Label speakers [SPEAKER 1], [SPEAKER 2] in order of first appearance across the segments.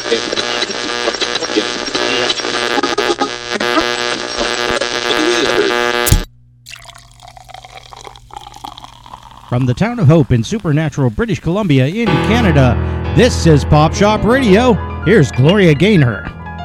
[SPEAKER 1] From the town of Hope in Supernatural, British Columbia in Canada, this is Pop Shop Radio. Here's Gloria Gaynor.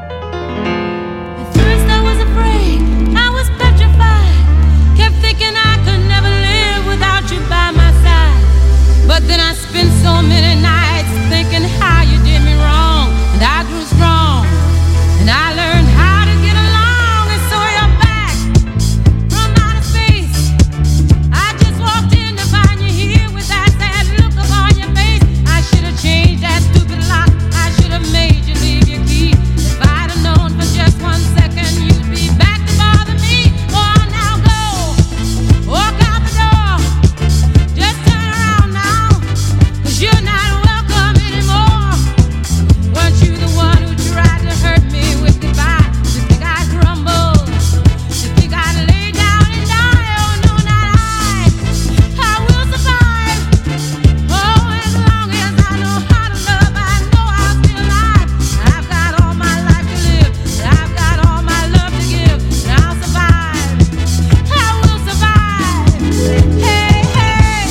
[SPEAKER 2] At first I was afraid, I was petrified. Kept thinking I could never live without you by my side. But then I spent so many nights thinking how you did me wrong. And I grew strong, and I learned how to get along. And so you're back from outer space. I just walked in to find you here with that sad look upon your face. I should have changed that stupid lock. I should have made you leave your key. If I'd have known for just 1 second you'd be back to bother me. Oh, now go, walk out the door. Just turn around now, 'cause you're not welcome anymore. Weren't you the one who tried to hurt me with goodbye? You think I'd crumble? You think I'd lay down and die? Oh, no, not I. I will survive. Oh, as long as I know how to love, I know I'll be alive. I've got all my life to live. I've got all my love to give. And I'll survive. I will survive. Hey, hey.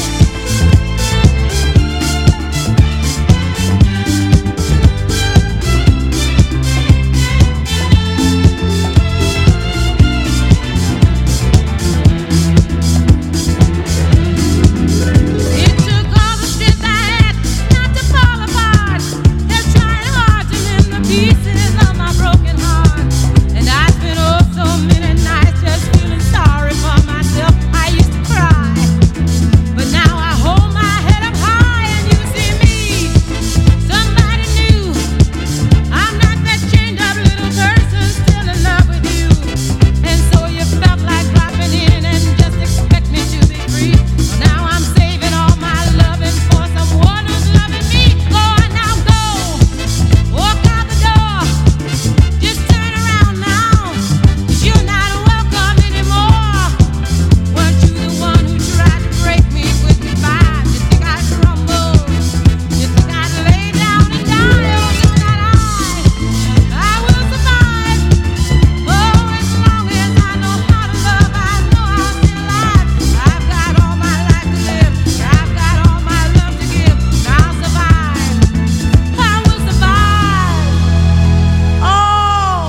[SPEAKER 2] It took all the strength I had not to fall apart. Kept trying hard to mend the pieces of my broken heart. And I spent oh so many nights just feeling sorry for myself. I used to cry, but now I hold my head up high and you see me, somebody new. I'm not that chained up little person still in love with you. And so you felt like dropping in and just expect me to be free. Well, now I'm saving all my loving for someone who's loving me. Go on now, go, walk out the door. Just turn around now, 'cause you're not welcome anymore. Weren't you the one who tried to break me with goodbye? You think I'd crumble? You think I'd lay down and die? Oh, no, not I. I will survive. Oh, as long as I know how to love, I know I'll be alive. I've got all my life to live. I've got all my love to give. And I'll survive. I will survive. Oh.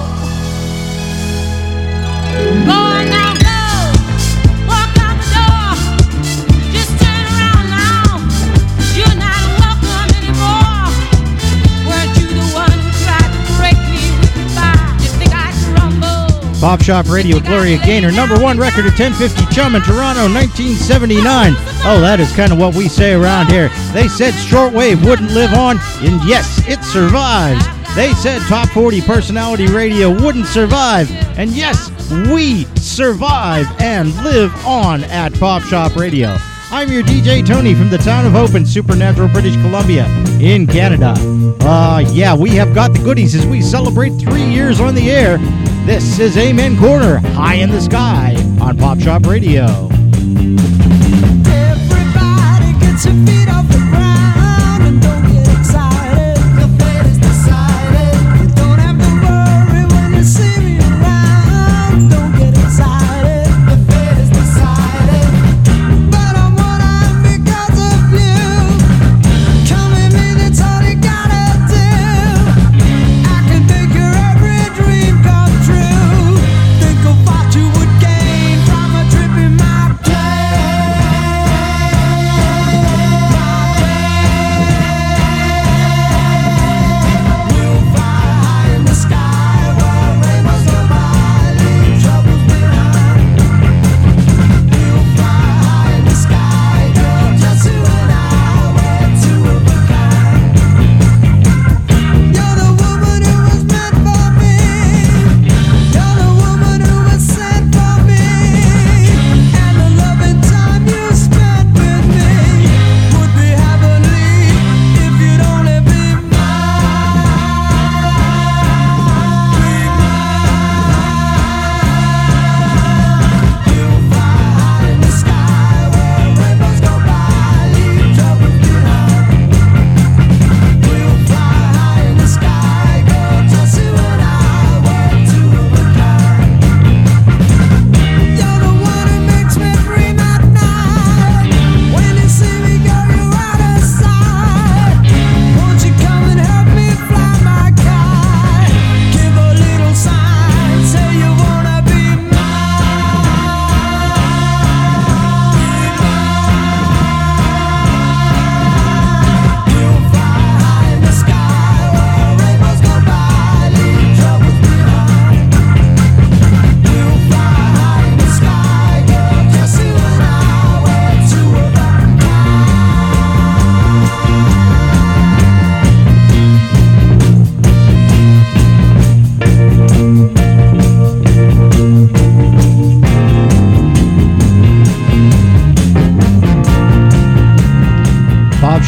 [SPEAKER 2] Go on now, go. Walk out the door. Just turn around now, 'cause you're not welcome anymore. Weren't you the one who tried to break me with goodbye? You think I'd crumble?
[SPEAKER 1] Pop Shop Radio with Gloria Gaynor, #1 record at 1050 Chum in Toronto, 1979. Oh, that is kind of what we say around here. They said shortwave wouldn't live on, and yes, it survives. They said top 40 personality radio wouldn't survive, and yes, we survive and live on at Pop Shop Radio. I'm your DJ Tony from the town of Hope in Supernatural, British Columbia in Canada. Yeah, we have got the goodies as we celebrate 3 years on the air. This is Amen Corner, High in the Sky on Pop Shop Radio.
[SPEAKER 3] Everybody gets your feet off the ground and don't get excited. The fate is decided. You don't have to worry when you see me around. Don't get excited. The fate is decided. But I'm what I'm because of you. Come with me, that's all you gotta do. I can make your every dream come true. Think of what you would gain from a trip in my plane.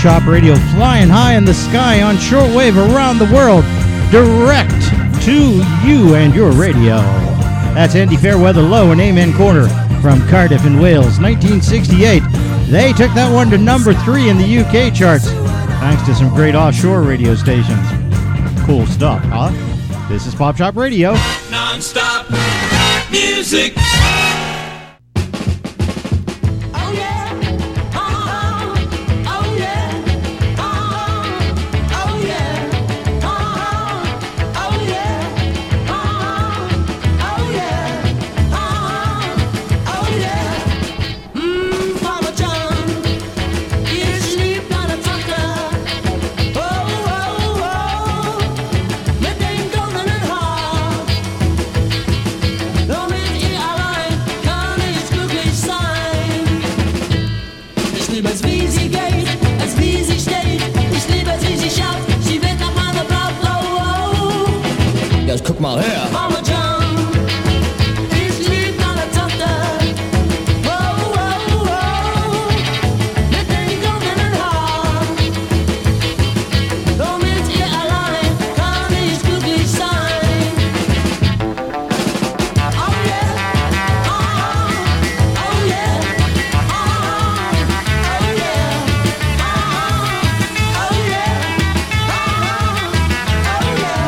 [SPEAKER 1] Shop Radio, flying high in the sky on shortwave around the world, direct to you and your radio. That's Andy Fairweather Low and Amen Corner from Cardiff in Wales, 1968. They took that one to number 3 in the UK charts, thanks to some great offshore radio stations. Cool stuff, huh? This is Pop Shop Radio.
[SPEAKER 4] Non-stop music.
[SPEAKER 5] Guck mal her.
[SPEAKER 3] Mama John, ich lieb meine Tochter. Oh, oh, oh, mit den goldenen Haaren. Nur mit ihr allein kann ich glücklich sein. Oh yeah, oh, oh yeah, oh, oh yeah, oh, oh yeah, oh yeah.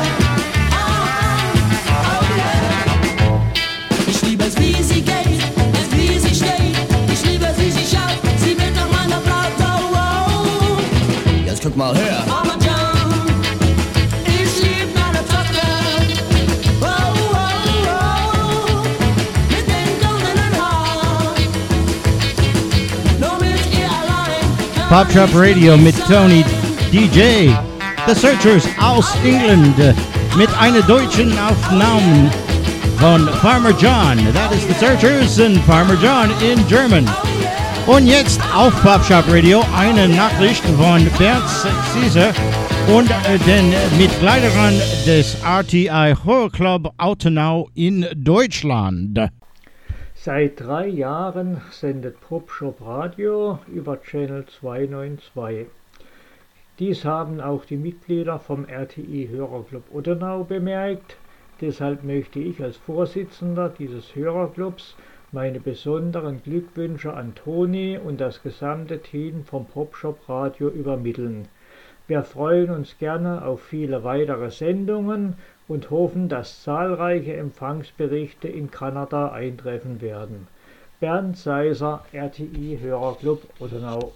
[SPEAKER 3] Ich liebe es, wie sie geht, es wie sie steht. Ich liebe es, wie sie schaut, sie wird nach meiner Braut. Oh, oh.
[SPEAKER 5] Jetzt guck mal her.
[SPEAKER 3] Mama John, ich lieb meine Tochter. Oh, oh, oh, mit den goldenen Haaren. Nur mit ihr allein.
[SPEAKER 1] Pop Shop Radio mit Tony DJ. The Searchers aus England mit einer deutschen Aufnahme von Farmer John. That is The Searchers and Farmer John in German. Und jetzt auf Pop Shop Radio eine Nachricht von Bernd Caesar und den Mitgliedern des RTI Horror Club Autenau in Deutschland.
[SPEAKER 6] Seit 3 Jahren sendet Pop Shop Radio über Channel 292. Dies haben auch die Mitglieder vom RTI Hörerclub Ottenau bemerkt. Deshalb möchte ich als Vorsitzender dieses Hörerclubs meine besonderen Glückwünsche an Toni und das gesamte Team vom Pop Shop Radio übermitteln. Wir freuen uns gerne auf viele weitere Sendungen und hoffen, dass zahlreiche Empfangsberichte in Kanada eintreffen werden. Bernd Seiser, RTI Hörerclub Ottenau.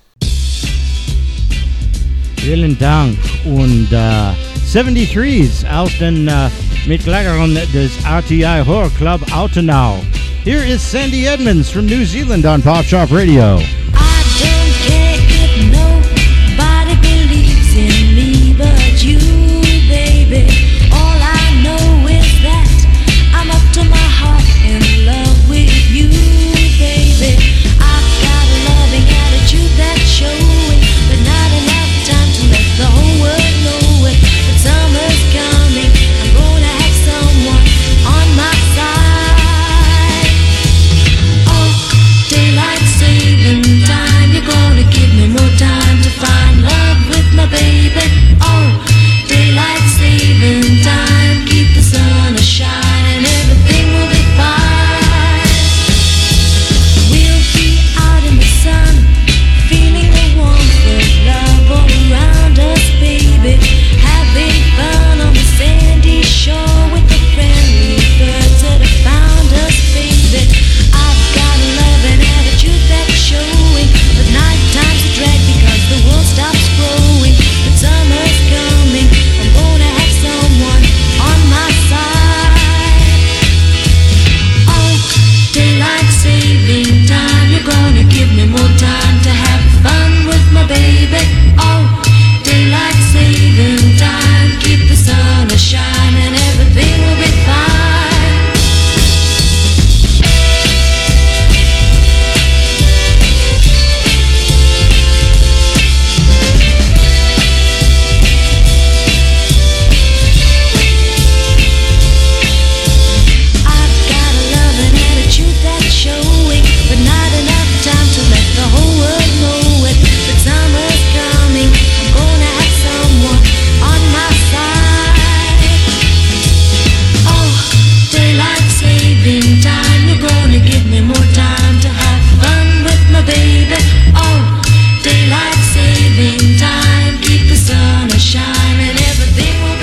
[SPEAKER 1] Vielen Dank. Und 73s aus den Mitgliedern des RTI Horror Club Autenau. Here is Sandy Edmonds from New Zealand on Pop Shop Radio.
[SPEAKER 7] I don't care if nobody believes in me but you, baby. All I know is that I'm up to my heart in love with you, baby. I've got a loving attitude that's showing, but not enough time to let the whole world know it. But summer's coming, I'm gonna have someone on my side. Oh, daylight saving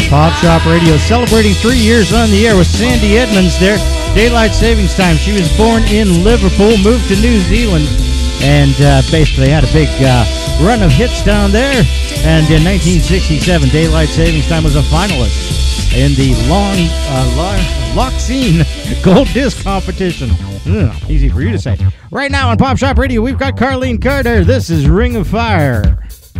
[SPEAKER 1] Pop Shop Radio celebrating 3 years on the air with Sandy Edmonds there. Daylight Savings Time. She was born in Liverpool, moved to New Zealand, and basically had a big run of hits down there. And in 1967, Daylight Savings Time was a finalist in the Loxine Gold Disc competition. Easy for you to say. Right now on Pop Shop Radio, we've got Carlene Carter. This is Ring of Fire.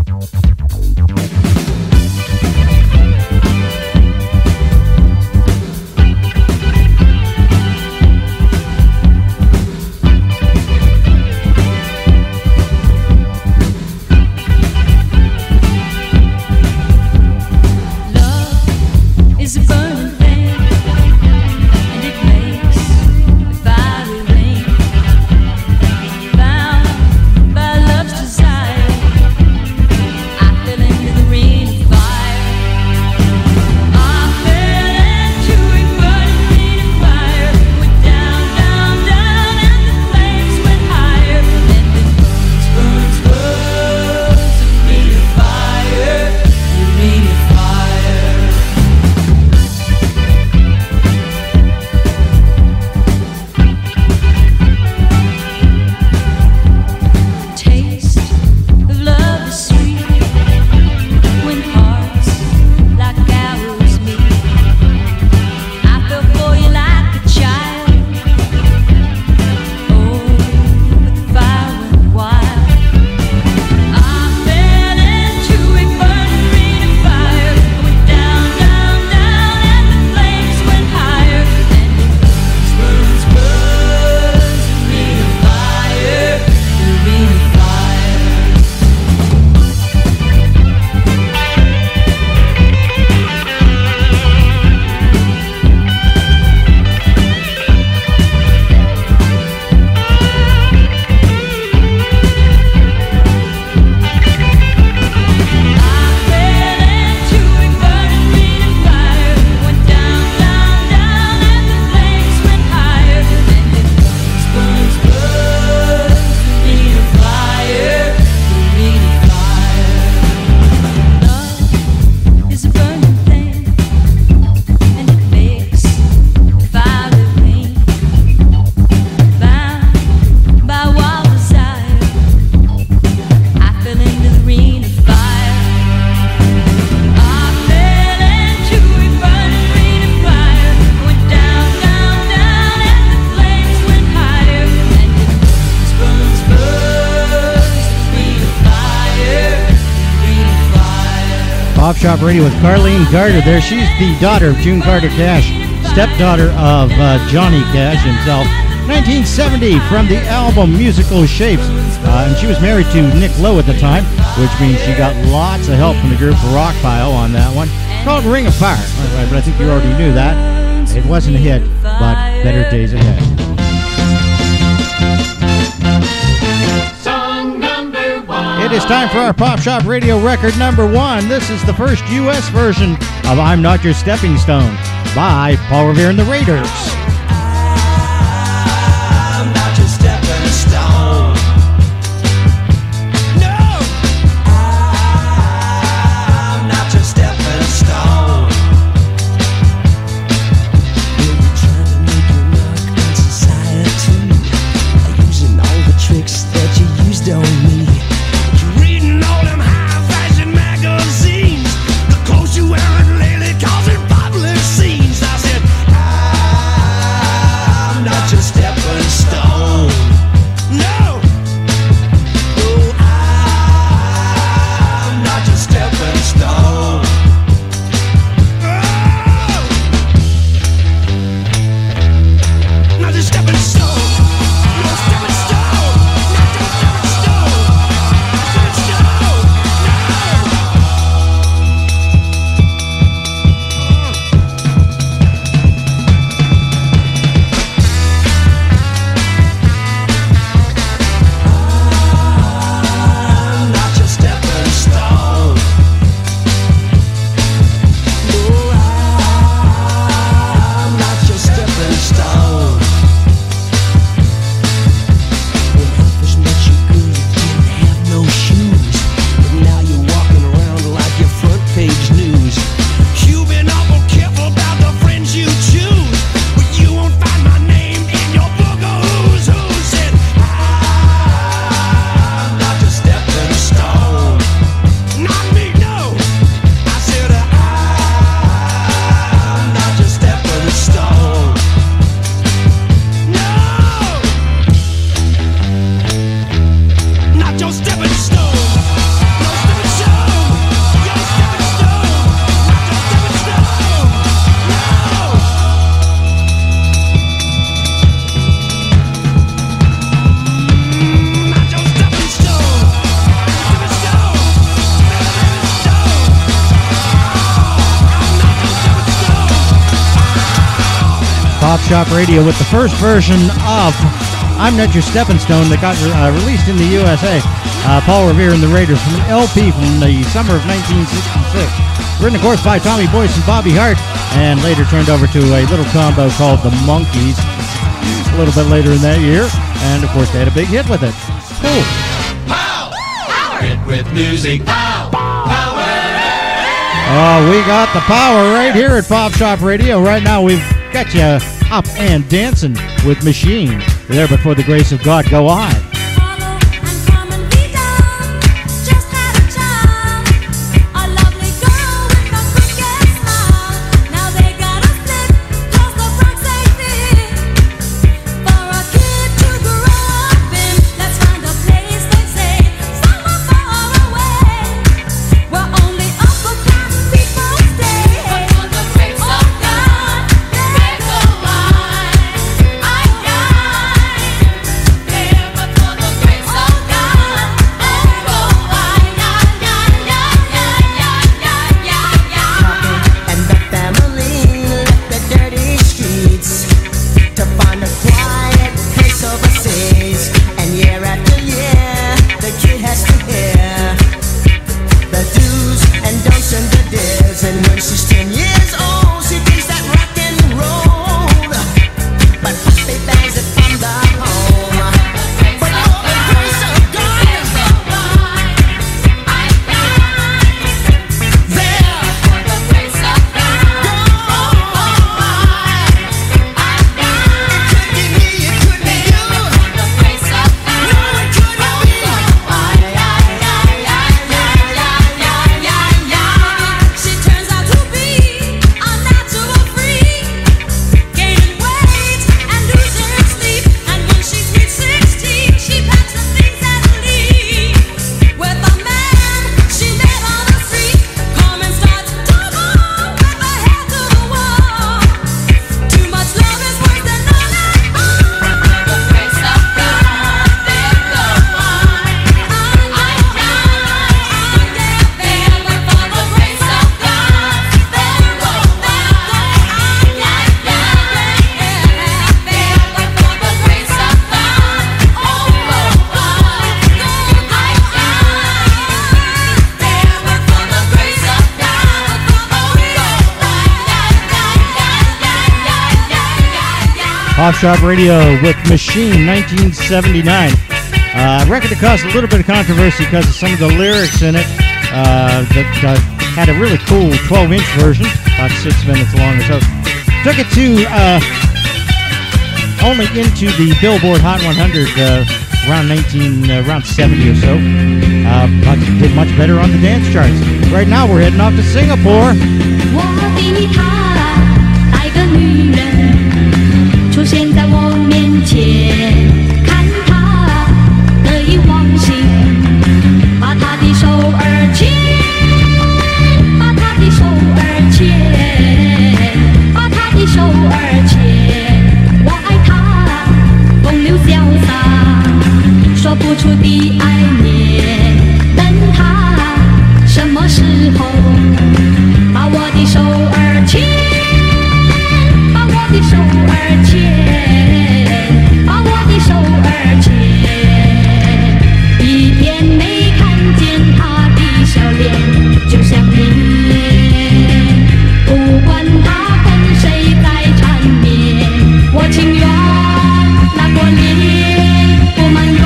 [SPEAKER 1] Pop Shop Radio with Carlene Carter there. She's the daughter of June Carter Cash, stepdaughter of Johnny Cash himself. 1970 from the album Musical Shapes. And she was married to Nick Lowe at the time, which means she got lots of help from the group Rockpile on that one. Called Ring of Fire. Right, but I think you already knew that. It wasn't a hit, but better days ahead. It is time for our Pop Shop Radio record number 1. This is the first U.S. version of I'm Not Your Stepping Stone by Paul Revere and the Raiders.
[SPEAKER 3] I'm not your stepping stone. No, I'm not your stepping stone. You're trying to make your mark on society, using all the tricks that you used on me. Reading all them high-fashion magazines, the clothes you wearing lately causing popular scenes. I said,
[SPEAKER 1] Pop Shop Radio with the first version of I'm Not Your Stepping Stone that got released in the USA. Paul Revere and the Raiders from an LP from the summer of 1966. Written, of course, by Tommy Boyce and Bobby Hart, and later turned over to a little combo called the Monkees a little bit later in that year. And, of course, they had a big hit with it. Cool.
[SPEAKER 4] Pow! Power! Hit with music. Pow! Power!
[SPEAKER 1] Oh, we got the power right here at Pop Shop Radio. Right now, we've got you up and dancing with Machine. There, but for the grace of God, go on.
[SPEAKER 7] Follow and come and be done. Just had a child, a lovely girl with a crooked smile. Now they got a split 'cause the Bronx ain't fit for a kid to grow up in. Let's find a place they say somewhere far away where only upper class people stay. But for the grace of God, there's no lie. I there, but for the grace of God, oh,
[SPEAKER 3] And the family left the dirty streets to find a quiet place overseas. And year after year, the kid has to hear the do's and don'ts and the dares. And when she's 10 years old, she thinks that rock and roll, but Poppy bans it from the home. But for the grace of God, there.
[SPEAKER 7] She turns out to be a natural freak, gaining weight and losing sleep. And when she's reached 16, she packs the things and leaves with a man she met on the street. Carmen starts to go with her head to the wall. Too much love is worse than none at all. The grace of God, there's no one. There, but for the grace of God, there go there, but for the grace of God, oh, there, but for the grace of God,
[SPEAKER 1] Pop Shop Radio with Machine, 1979. Record that caused a little bit of controversy because of some of the lyrics in it that had a really cool 12-inch version, about 6 minutes long or so. Took it to only into the Billboard Hot 100 around 70 or so. But did much better on the dance charts. Right now, we're heading off to Singapore.
[SPEAKER 7] 我的她，爱的女人，出现在我面前，看她得意忘形，把她的手儿牵，把她的手儿牵，把她的手儿牵，我爱她，风流潇洒，说不出的爱念，等她什么时候？把我的手儿牵，把我的手儿牵，把我的手儿牵。一天没看见他的笑脸，就像念，不管他跟谁在缠绵，我情愿那过脸不埋怨，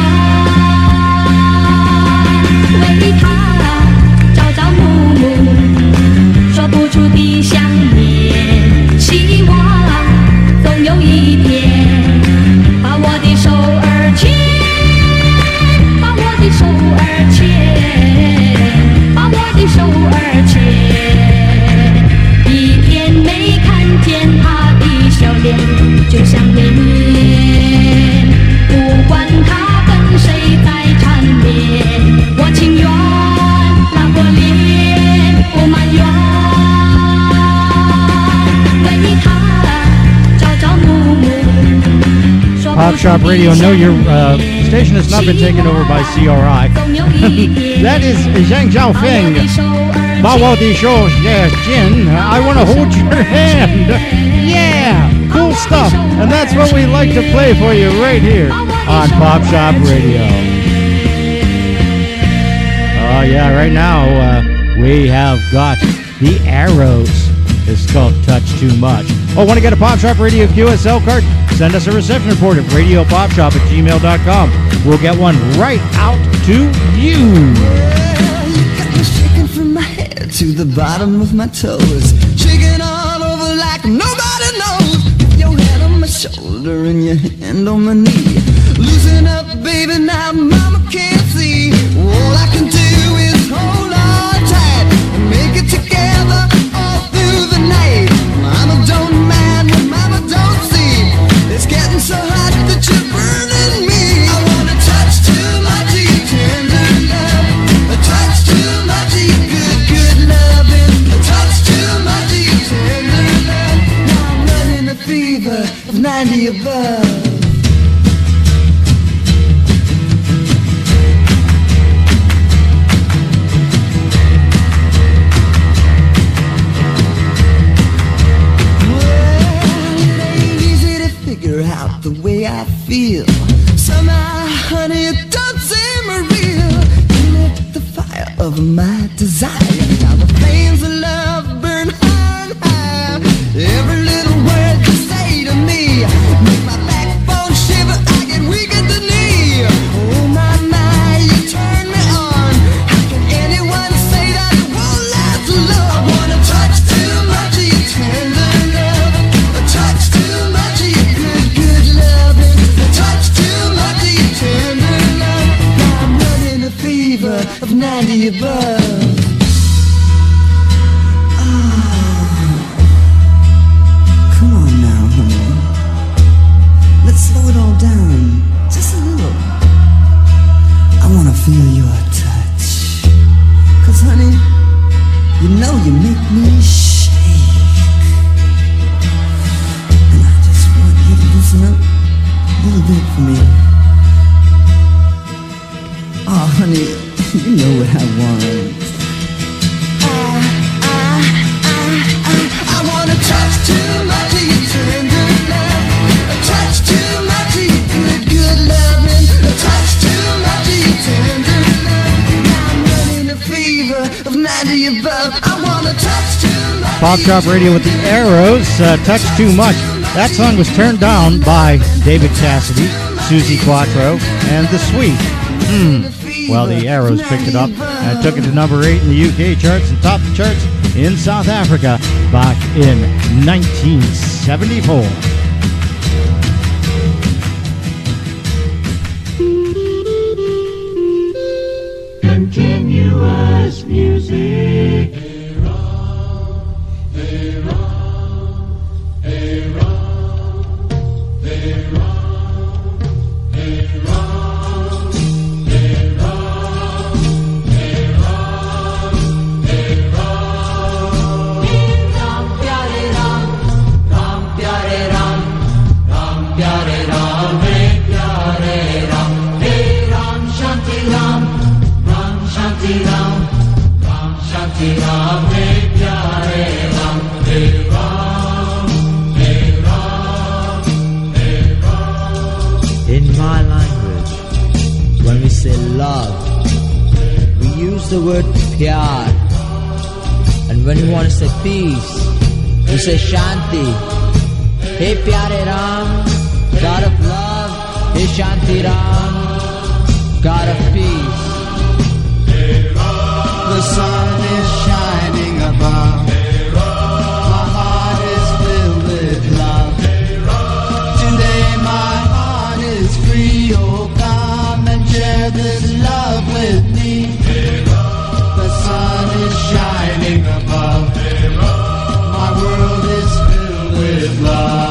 [SPEAKER 7] 为他朝朝暮暮。说不出的想念，希望总有一天把我的手儿牵，把我的手儿牵，把我的手儿牵。一天没看见他的笑脸，就想念，不管他跟谁在缠绵，我情愿那过脸不埋怨。
[SPEAKER 1] Pop Shop Radio, no, your station has not been taken over by CRI. That is Zhang Zhaofeng. Bao Di Shou, yeah, Jin, I want to hold your hand. Yeah, cool stuff, and that's what we like to play for you right here on Pop Shop Radio. Oh yeah, right now we have got the Arrows. It's called Touch Too Much. Oh, want to get a Pop Shop Radio QSL card? Send us a reception report at radiopopshop@gmail.com. We'll get one right out to you.
[SPEAKER 3] Well, you got me shaking from my head to the bottom of my toes, shaking all over like nobody knows. Your hand on my shoulder and your hand on my knee. Loosen up, baby, now mama can't see. All I can do is hold on tight and make it together all through the night. Mama don't mind when mama don't see. It's getting so hot that you're burning me. I wanna touch too much of your tender love, a touch too much of your good, good loving, a touch too much of your tender love. Now I'm running a fever of 90 above. Out the way I feel. Somehow, honey, it don't seem real. You lit the fire of my desire. Now the flames of love burn high and high. Every little word you say to me make my backbone shiver. I get weak at the knee. Oh my, you turn me on. How can anyone say that it won't last long? I wanna touch too much of your tender love, a touch too much of your good loving, a touch too much of your tender love. Now I'm running a fever of 90 above. Come on now, honey. Let's slow it all down, just a little. I wanna feel your touch, 'cause honey, you know you make me shake. And I just want you to loosen up a little bit for me. Oh, honey, you know what I want. I wanna touch too much of your tender love, a touch too much of your good, good loving, a touch too much of your tender love. Now I'm running a fever of 90 above. I wanna touch too much.
[SPEAKER 1] Pop Shop Radio with the Arrows, Touch Too Much. That song was turned down by David Cassidy, Susie Quattro, and The Sweet. Well, the Arrows picked it up and took it to number 8 in the UK charts and topped the charts in South Africa back in 1974.
[SPEAKER 4] Continuous music.
[SPEAKER 8] In my language, when we say love, we use the word pyar. And when we want to say peace, we say shanti. Hey pyare Ram, God of love. Hey Shanti Ram, God of peace.
[SPEAKER 3] The sun is shining above. My heart is filled with love. Today my heart is free. Oh, come and share this love with me. The sun is shining above. My world is filled with love.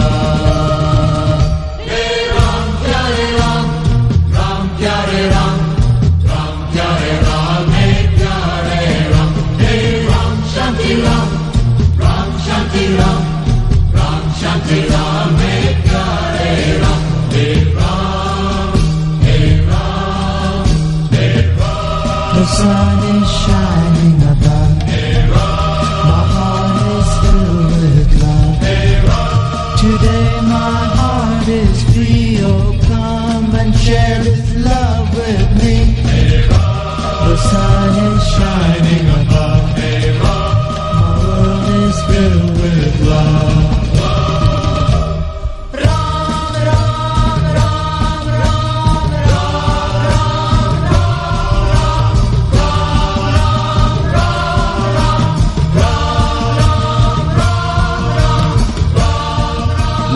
[SPEAKER 3] The sun is shining above. My heart is filled with love. Today my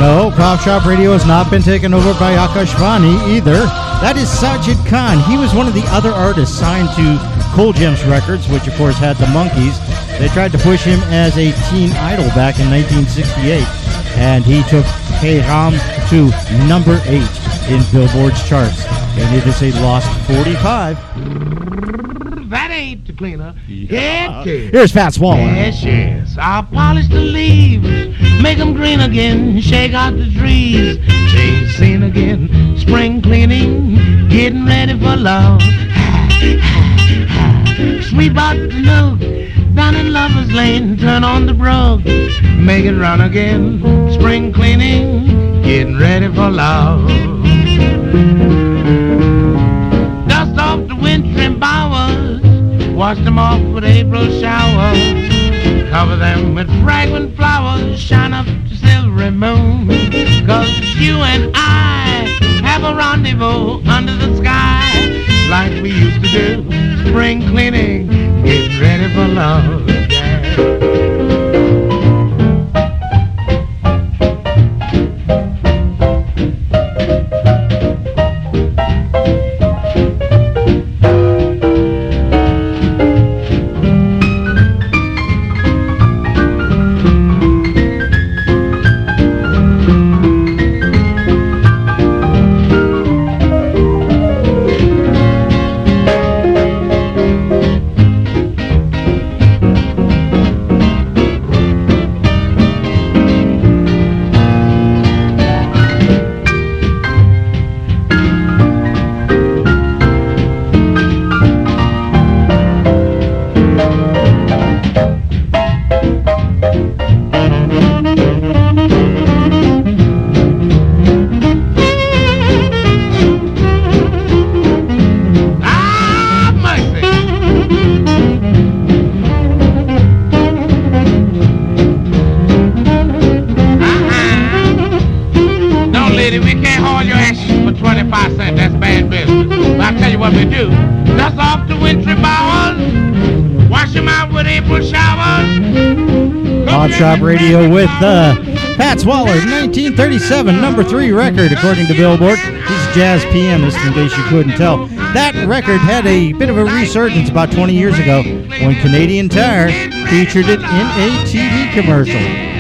[SPEAKER 1] No, Pop Shop Radio has not been taken over by Akashvani either. That is Sajid Khan. He was one of the other artists signed to Cool Gems Records, which of course had the Monkees. They tried to push him as a teen idol back in 1968, and he took Hey Ram to number 8 in Billboard's charts, and it is a lost 45.
[SPEAKER 9] That ain't the cleaner. Yeah.
[SPEAKER 1] Here's Fats Waller.
[SPEAKER 9] Yes. I'll polish the leaves, make them green again, shake out the trees, change scene again, spring cleaning, getting ready for love. Sweep out the nook, down in Lover's Lane, turn on the brook, make it run again, spring cleaning, getting ready for love. Dust off the wintry bowers, wash them off with April showers, cover them with fragrant flowers, shine up the silvery moon, 'cause you and I have a rendezvous under the sky, like we used to do, spring cleaning, getting ready for love.
[SPEAKER 1] Shop Radio with Fats Waller, 1937, number 3 record according to Billboard. He's a jazz pianist, in case you couldn't tell. That record had a bit of a resurgence about 20 years ago when Canadian Tire featured it in a TV commercial.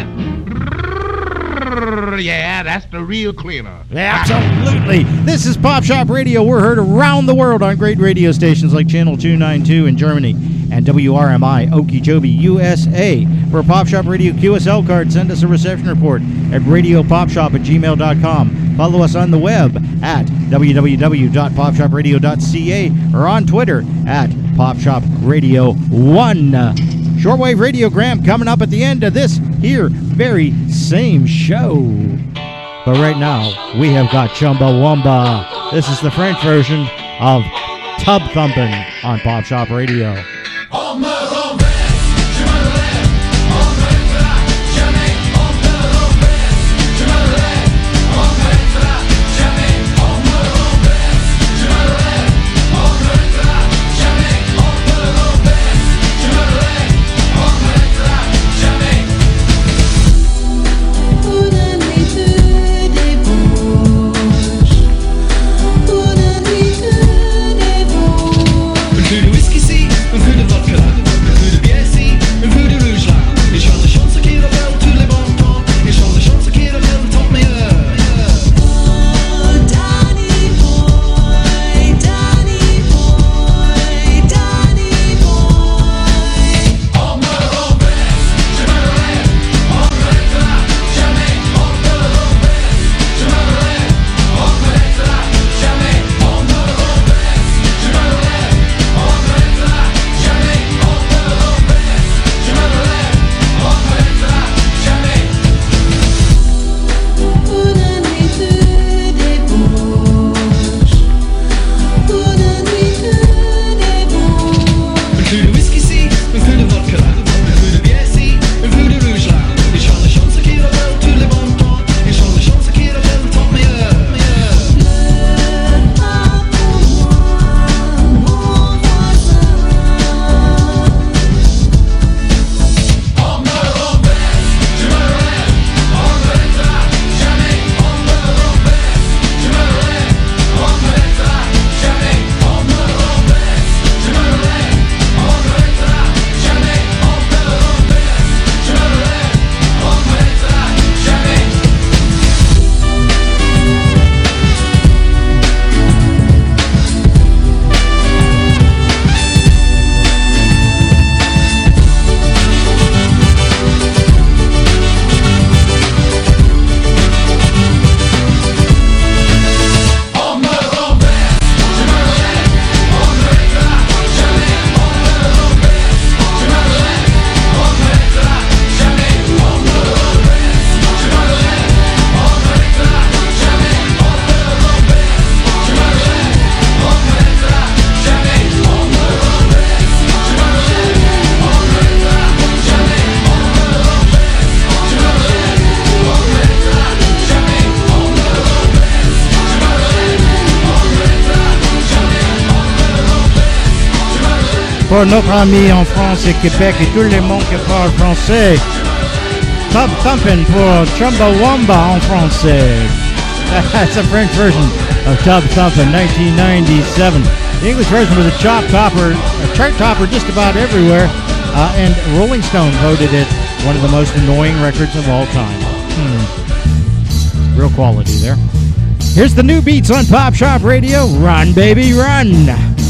[SPEAKER 9] Yeah, that's the real cleaner.
[SPEAKER 1] Absolutely. This is Pop Shop Radio. We're heard around the world on great radio stations like Channel 292 in Germany and WRMI Okeechobee, USA. For a Pop Shop Radio QSL card, send us a reception report at radiopopshop@gmail.com. Follow us on the web at www.popshopradio.ca or on Twitter at PopShopRadio1. Shortwave Radiogram coming up at the end of this here very same show. But right now, we have got Chumbawamba. This is the French version of Tub Thumpin' on Pop Shop Radio.
[SPEAKER 4] On me renverse, je me relève, on m'arrêtera jamais, on me renverse, je me relève, on m'arrêtera jamais, on me renverse, je me relève, on m'arrêtera jamais, on me renverse, je me relève, on m'arrêtera jamais.
[SPEAKER 7] Pour la nuit que débauche, pour la nuit que débauche.
[SPEAKER 5] Un peu de whisky, si, un peu de
[SPEAKER 1] pour notre ami en France et Québec et tout le monde qui parle français. Tub Thumpin' pour Chumbawamba en français. That's a French version of Tub Thumpin', 1997. The English version was a chart topper just about everywhere, and Rolling Stone voted it one of the most annoying records of all time. Real quality there. Here's the new beats on Pop Shop Radio. Run, baby, run.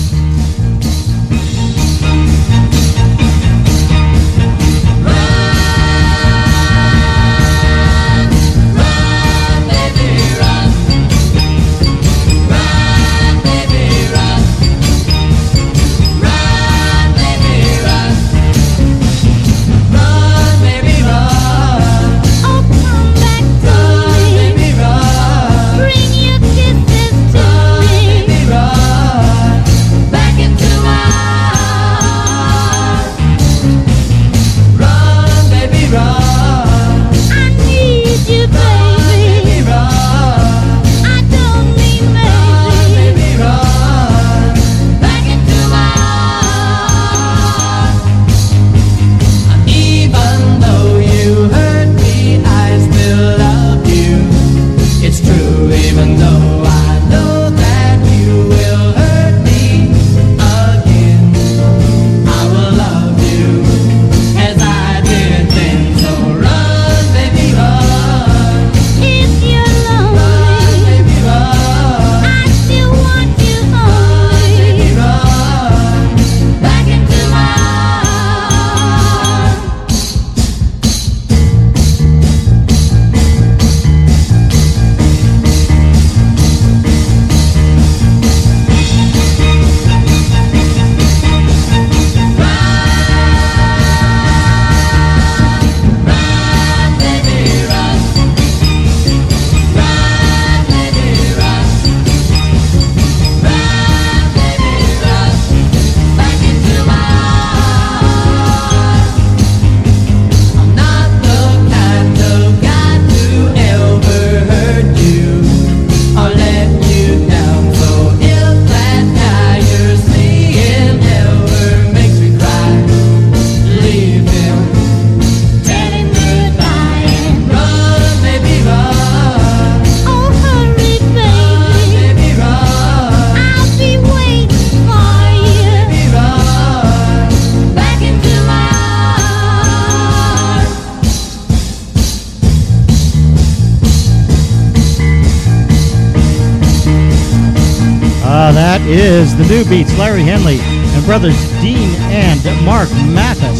[SPEAKER 1] That is the new beats, Larry Henley and brothers Dean and Mark Mathis.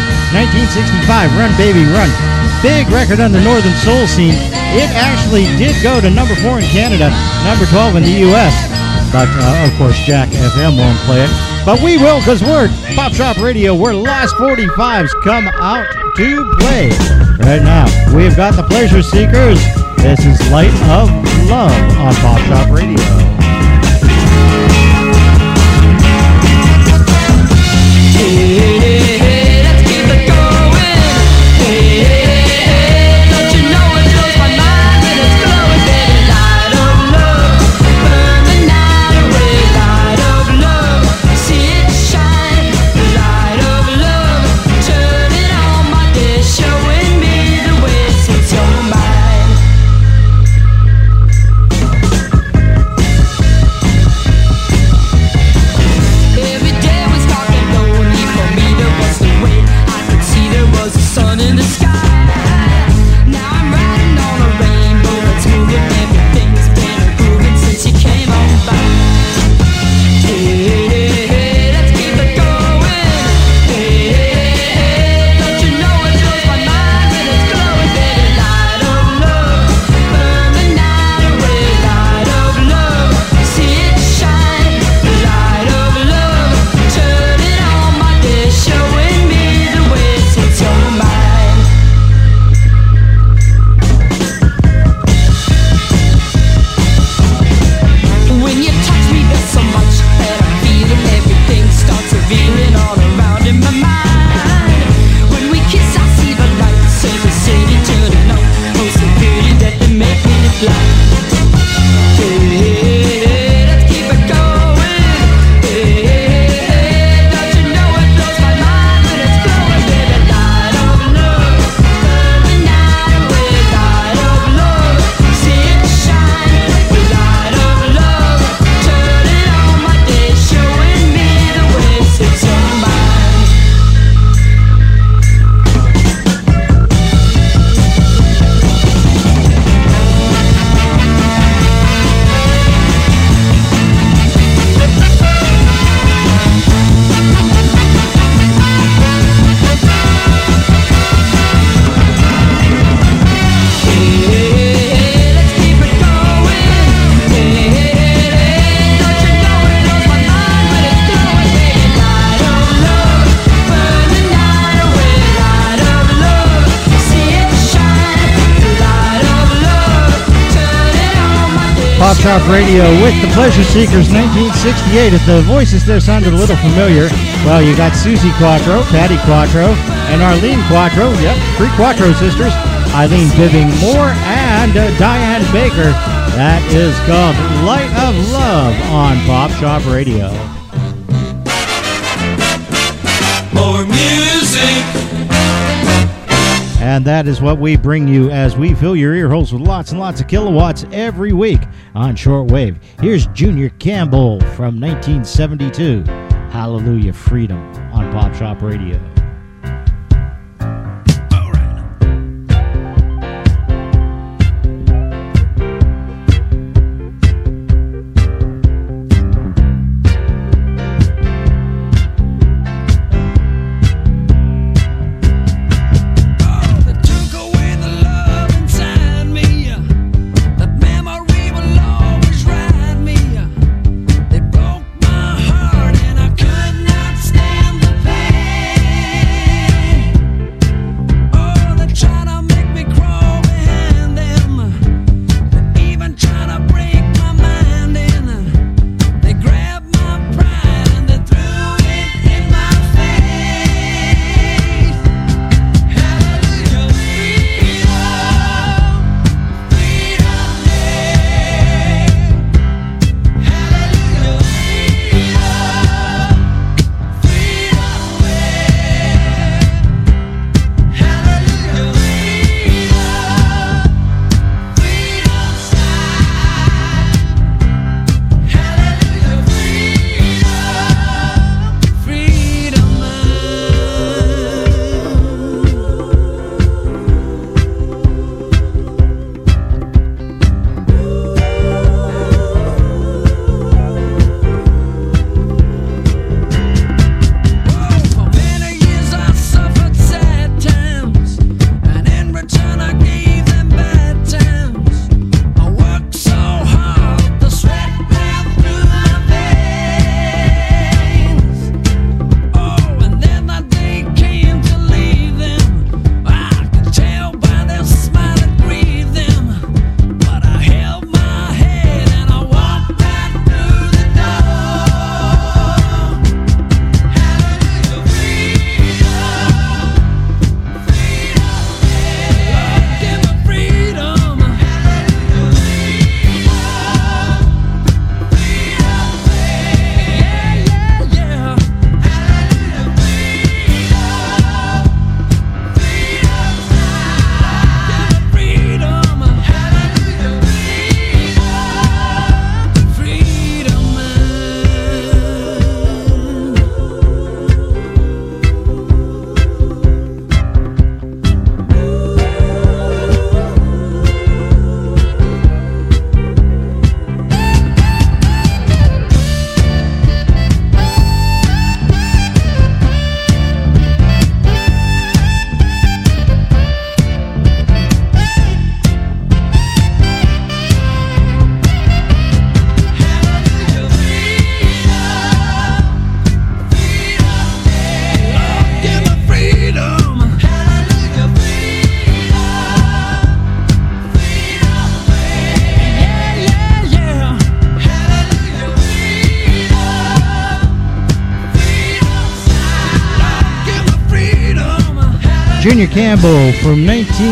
[SPEAKER 1] 1965, Run Baby Run. Big record on the Northern Soul scene. It actually did go to number 4 in Canada, number 12 in the U.S. But, of course, Jack FM won't play it. But we will, because we're Pop Shop Radio, where last 45s come out to play. Right now, we've got the Pleasure Seekers. This is Light of Love on Pop Shop Radio.
[SPEAKER 3] Let's keep it going. Don't you know it blows my mind when it's glowing, baby? Light of love, burn the night away. Light of love, see it shine. Light of love, turn it on my day, showing me the way it sets your mind.
[SPEAKER 1] Pop Shop Radio with the Pleasure Seekers, 1968. If the voices there sounded a little familiar, well, you got Susie Quattro, Patty Quattro, and Arlene Quattro. Yep, three Quattro sisters. Eileen Bibbing Moore and Diane Baker. That is called Light of Love on Pop Shop Radio.
[SPEAKER 4] More music.
[SPEAKER 1] And that is what we bring you as we fill your ear holes with lots and lots of kilowatts every week on shortwave. Here's Junior Campbell from 1972. Hallelujah Freedom on Pop Shop Radio. Junior Campbell from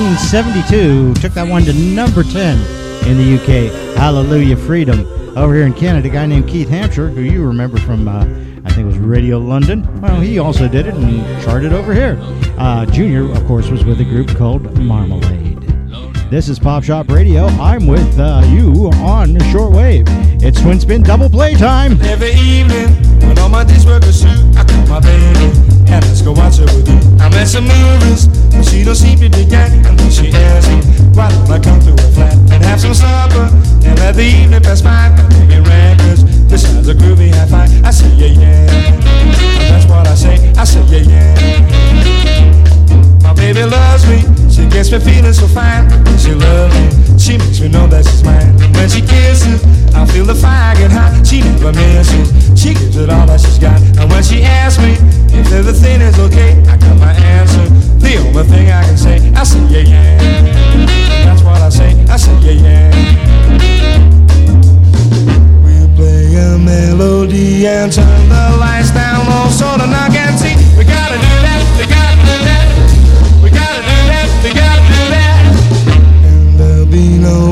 [SPEAKER 1] 1972 took that one to number 10 in the UK. Hallelujah Freedom. Over here in Canada, a guy named Keith Hampshire, who you remember from, I think it was Radio London. Well, he also did it and charted over here. Junior, of course, was with a group called Marmalade. This is Pop Shop Radio. I'm with you on shortwave. It's Twin Spin Double Play time.
[SPEAKER 10] Every evening, when all my days work are through, I call my baby and let's go watch her with you. I'm at some movies, but she don't seem to dig that. And then she asks me, why don't I come to her flat and have some supper and let the evening pass by? I'm making records, this sounds a groovy high five. I say yeah, yeah, and that's what I say. I say yeah, yeah. My baby loves me, she gets me feeling so fine. When she loves me, she makes me know that she's mine. And when she kisses, I feel the fire get hot. She never misses, she gives it all that she's got. And when she asks me if everything is okay, I got my answer. The only thing I can say, I say yeah, yeah. That's what I say yeah, yeah.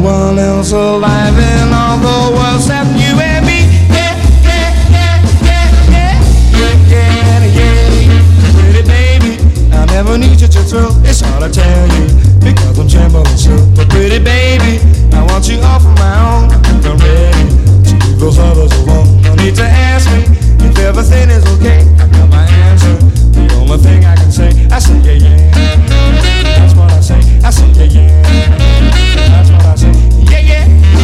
[SPEAKER 10] one else alive in all the world except you and me. Yeah, yeah, yeah, yeah, yeah, yeah, yeah, yeah. Pretty baby, I never need you to thrill. It's hard to tell you because I'm trembling so. But pretty baby, I want you all for my own. I think I'm ready to leave those others alone. No need to ask me if everything is okay. I got my answer. The only thing I can say, I say yeah, yeah. That's what I say. I say yeah, yeah. That's what I say. Yeah, yeah.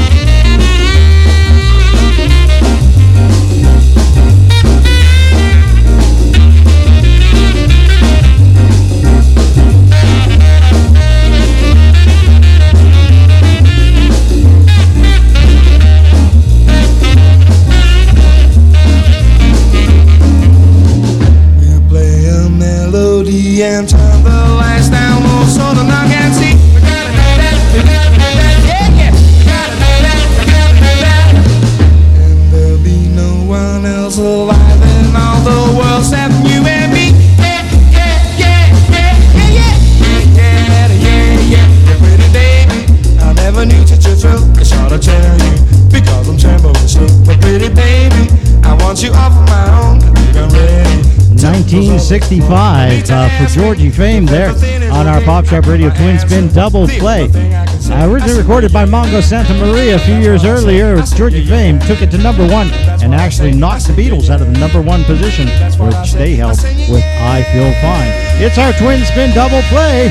[SPEAKER 10] And turn the lights down low so the knock can see. We gotta do that, we gotta do that, yeah, yeah. We gotta do that, we gotta do that. And there'll be no one else alive in all the world except you and me. Yeah, yeah, yeah, yeah, yeah, yeah, yeah, yeah, yeah. Pretty baby, I never need you to thrill. It's hard to tell you because I'm trembling slow. But pretty baby, I want you all for my own. I think I'm ready.
[SPEAKER 1] 1965 for Georgie Fame there on our Pop Shop Radio Twin Spin Double Play. Originally recorded by Mongo Santa Maria a few years earlier, Georgie Fame took it to number one and actually knocked the Beatles out of the number one position, which they held with I Feel Fine. It's our Twin Spin Double Play.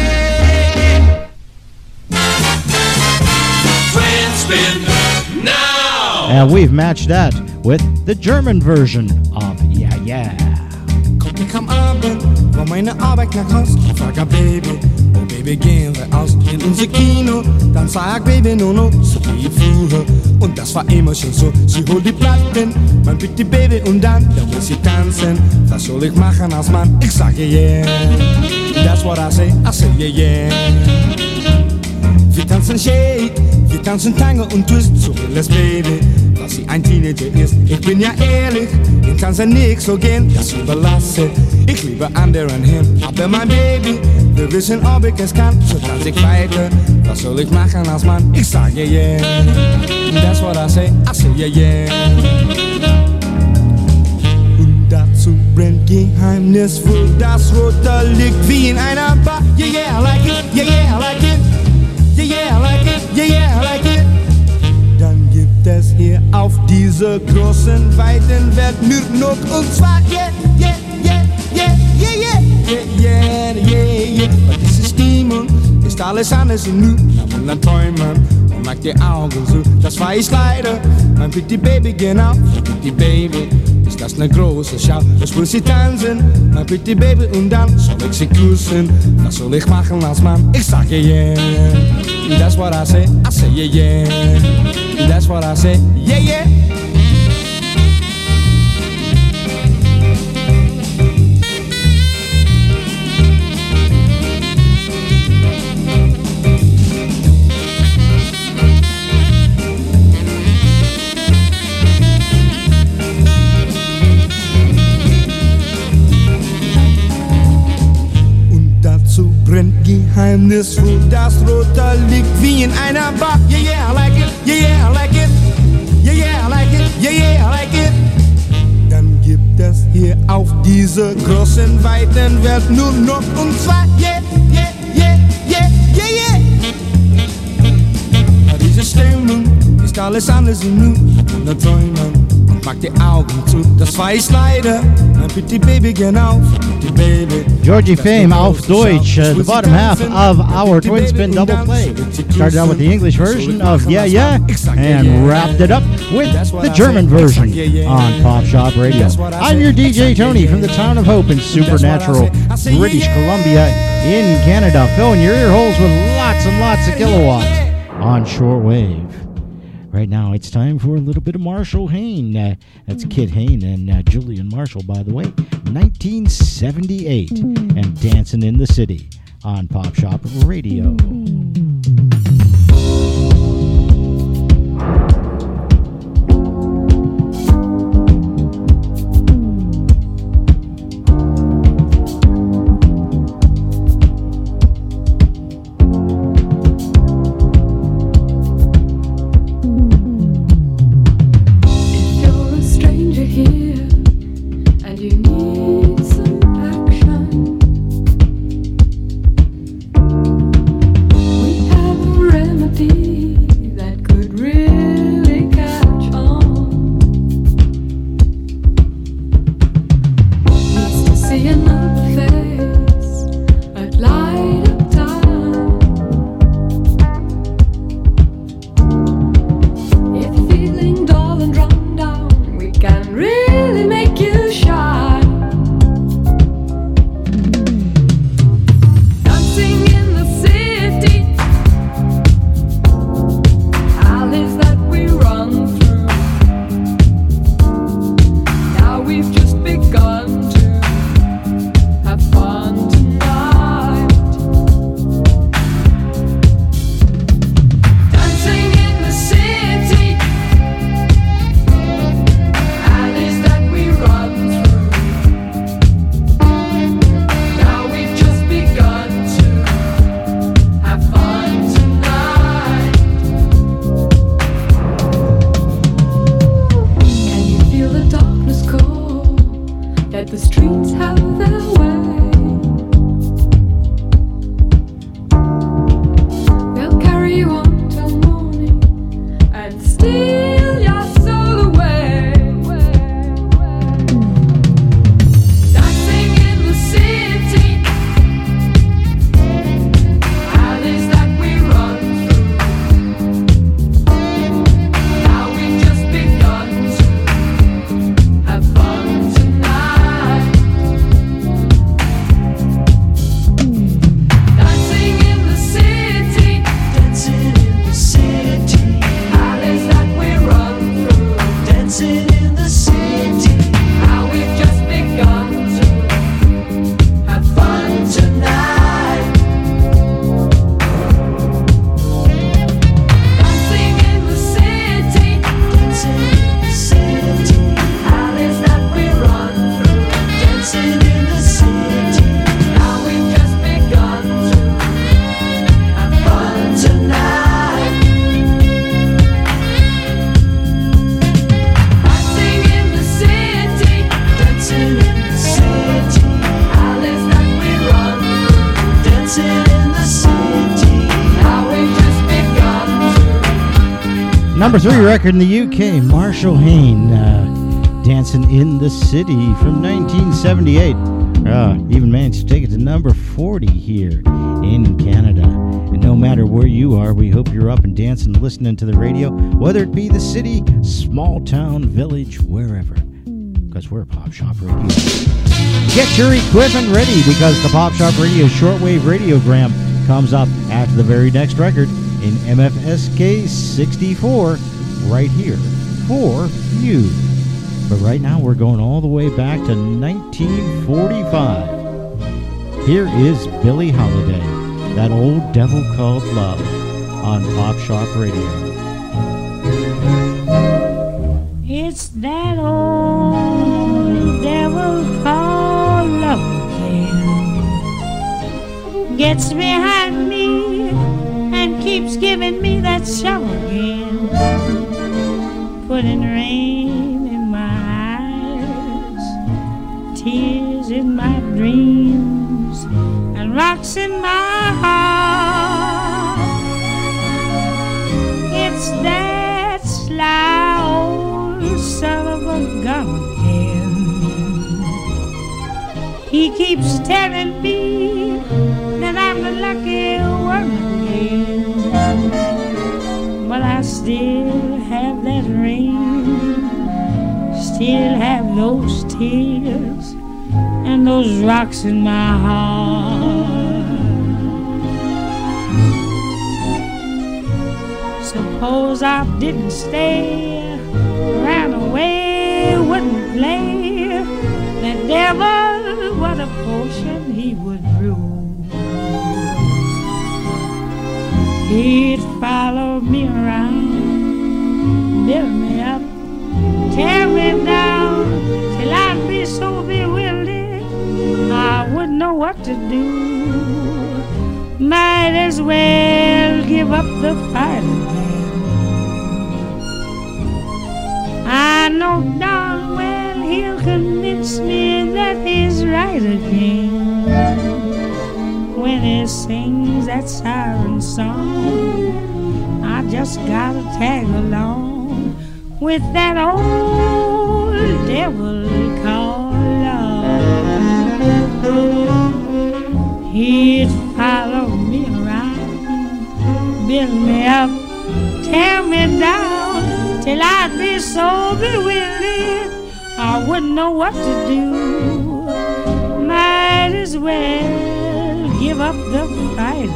[SPEAKER 4] Twin spin now.
[SPEAKER 1] And we've matched that with the German version of Yeah Yeah.
[SPEAKER 10] Ich am Abend von meiner Arbeit nach Haus und frag Baby, oh Baby, gehen wir aus in unser Kino. Dann sag Baby nur noch so wie früher. Und das war immer schon so. Sie holt die Platten, man pickt die Baby und dann muss sie tanzen. Was soll ich machen als Mann? Ich sage yeah. That's what I say yeah, yeah. Wir tanzen Shake, wir tanzen Tango und Twist, so will es Baby, dass sie ein Teenager ist. Ich bin ja ehrlich, ich kann's ja nix so gehen, das überlasse ich lieber anderen hin. Aber mein Baby, wir wissen, ob ich es kann, so tanz ich weiter. Was soll ich machen als Mann? Ich sage yeah. That's what I say yeah, yeah. Und dazu brennt geheimnisvoll das rote Licht wie in einer Bar. Yeah, yeah, I like it, yeah, yeah, I like it. Yeah, yeah, I like it, yeah, yeah, I like it. Dann gibt es hier auf dieser großen, weiten Welt nur noch und zwar yeah, yeah, yeah, yeah, yeah, yeah, yeah, yeah, yeah, yeah. Aber diese Stimmung ist alles anders und nu, na man träumen und macht die Augen zu. Das war ich leider, mein Pretty Baby, genau, Pretty Baby. Ist das ne große Schau, das will sie tanzen, mein Pretty Baby, und dann soll ich sie küssen. Was soll ich machen als Mann? Ich sage yeah. That's what I say yeah, yeah. That's what I say, yeah, yeah. Brennt geheimnisvoll das rote Licht wie in einer Bar. Yeah, yeah, I like it, yeah, yeah, I like it. Yeah, yeah, I like it, yeah, yeah, I like it. Dann gibt es hier auf dieser großen, weiten Welt nur noch und zwar yeah, yeah, yeah, yeah, yeah, yeah. Diese Stimmung ist alles anders und nu, nur träumen. Mach die Augen zu, das war ich leider. Mein Pretty Baby, genau, Pretty Baby.
[SPEAKER 1] Georgie Fame auf Deutsch, the bottom half of our Twin Spin Double Play. Started out with the English version of Yeah Yeah and wrapped it up with the German version on Pop Shop Radio. I'm your DJ Tony from the town of Hope in Supernatural, British Columbia in Canada, filling your ear holes with lots and lots of kilowatts on shortwave. Right now, it's time for a little bit of Marshall Hayne. That's Kit Hayne and Julian Marshall, by the way. 1978 and Dancing in the City on Pop Shop Radio. Number 3 record in the UK, Marshall Hayne, Dancing in the City from 1978. Even managed to take it to number 40 here in Canada. And no matter where you are, we hope you're up and dancing, listening to the radio, whether it be the city, small town, village, wherever. Because we're Pop Shop Radio. Get your equipment ready because the Pop Shop Radio shortwave radiogram comes up after the very next record in MFSK 64 right here for you. But right now we're going all the way back to 1945. Here is Billie Holiday, That Old Devil Called Love on Pop Shop Radio.
[SPEAKER 7] It's that old devil called love again. Gets behind me and keeps giving me that shovel again. Putting rain in my eyes, tears in my dreams, and rocks in my heart. It's that sly old son of a gun again. He keeps telling me that I'm the lucky one again. But I still have that ring, still have those tears, and those rocks in my heart. Suppose I didn't stay, ran away, wouldn't play, the devil, what a potion he would brew. He'd follow me around, build me up, tear me down, till I'd be so bewildered I wouldn't know what to do. Might as well give up the fight again. I know darn well he'll convince me that he's right again when he sings that siren song. I just gotta tag along with that old devil called love. He'd follow me around, build me up, tear me down, till I'd be so bewildered I wouldn't know what to do. Might as well give up the fight.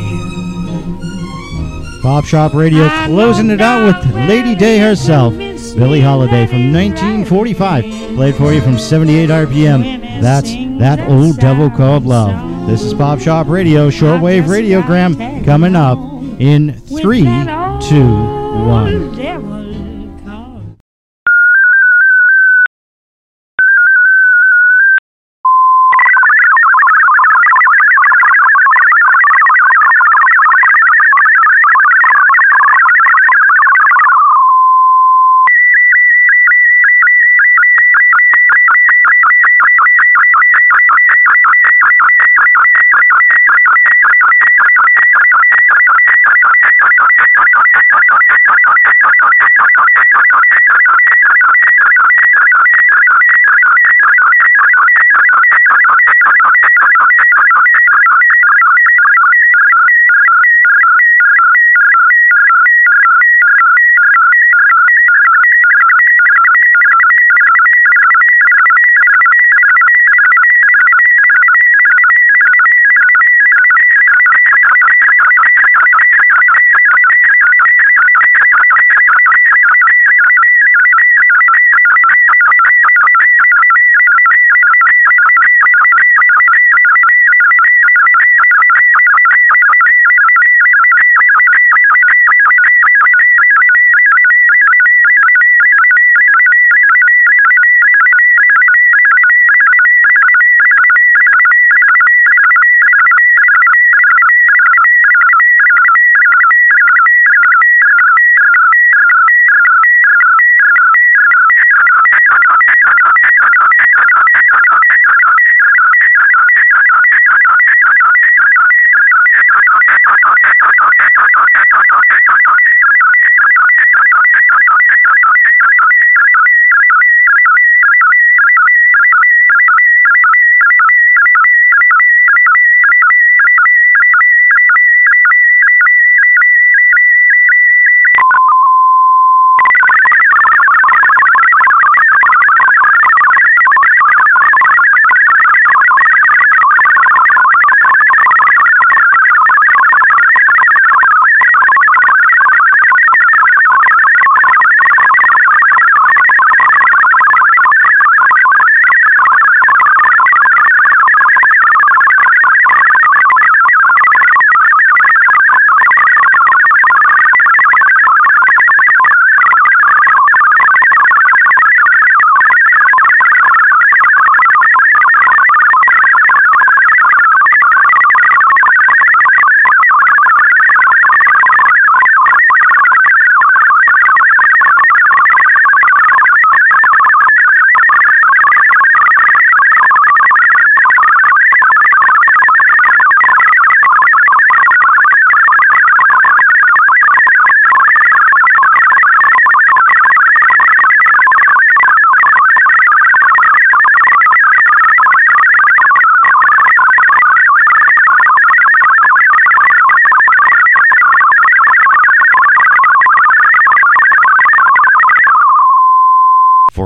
[SPEAKER 1] Pop Shop Radio closing it out with Lady Day herself, Billie Holiday from 1945. Played for you from 78 RPM. That's That Old Devil Called Love. This is Pop Shop Radio, shortwave radiogram, coming up in 3, 2, 1.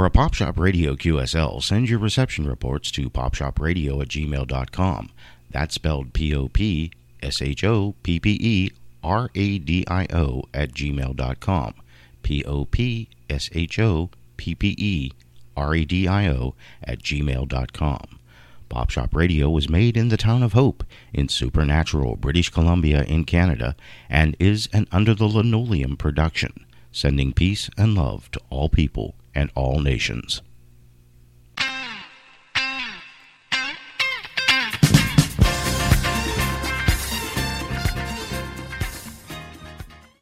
[SPEAKER 11] For a Pop Shop Radio QSL, send your reception reports to popshopradio@gmail.com. That's spelled POPSHOPPERADIO@gmail.com. POPSHOPPERADIO@gmail.com. Pop Shop Radio was made in the town of Hope in Supernatural, British Columbia in Canada, and is an Under the Linoleum production, sending peace and love to all people and all nations.